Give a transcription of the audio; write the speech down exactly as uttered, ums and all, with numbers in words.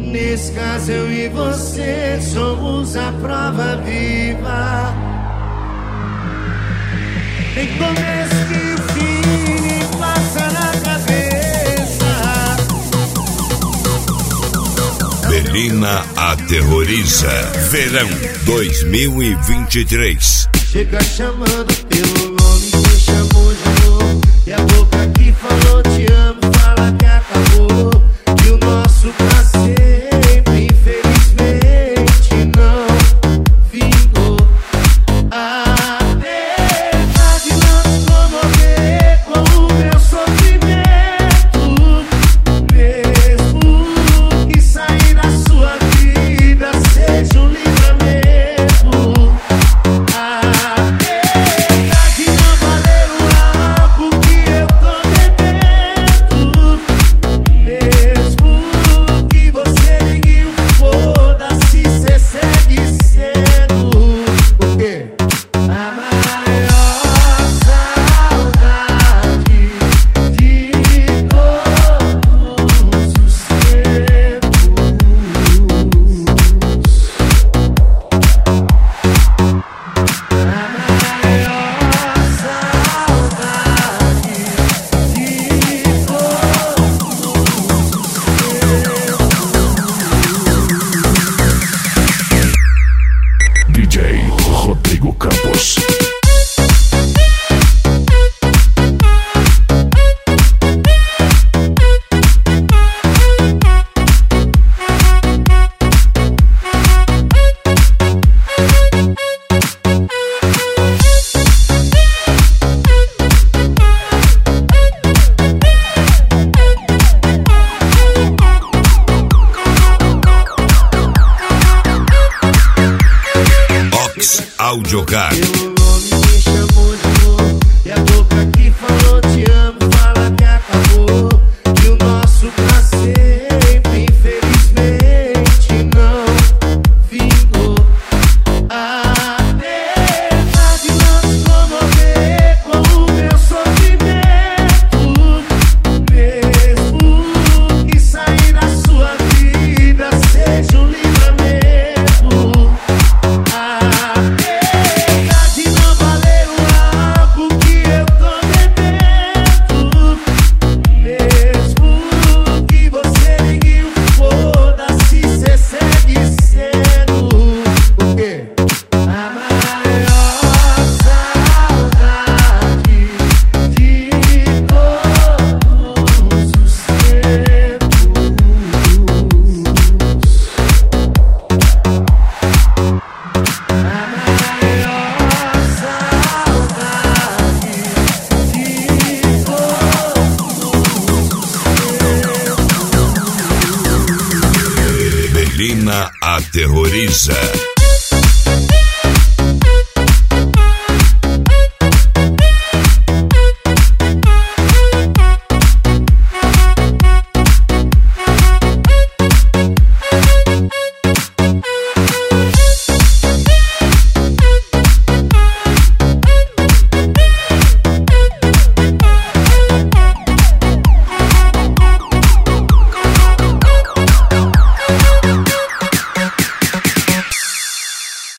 Nesse caso eu e você somos a prova viva. Tem começo que o fim me passa na cabeça. Belina aterroriza. Verão dois mil e vinte e três. Chega chamando pelo nome, me chamou de novo. E a boca que falou te amo, fala que acabou. E o nosso pra sempre, infelizmente, não vingou. A verdade não se comover com o meu sofrimento. Mesmo que sair da sua vida seja um livramento. A verdade não valeu o álcool que eu tô bebendo. Mesmo que você ligue o foda-se, cê segue sendo o quê? A maior saudade de todos os tempos. A maior saudade de todos. D J Rodrigo Campos. Audiocar. Pelo nome me chamou de novo. E a boca que falou te amo, fala que acabou. E o nosso pra sempre, infelizmente, não vingou. A verdade não se comover com o meu sofrimento. Mesmo que sair da sua vida seja um livramento. A verdade não valeu o álcool que eu tô bebendo. Mesmo que você ligue o foda-se, cê segue sendo o quê? A maior saudade de todos os tempos. A maior saudade de todos. Belina aterroriza.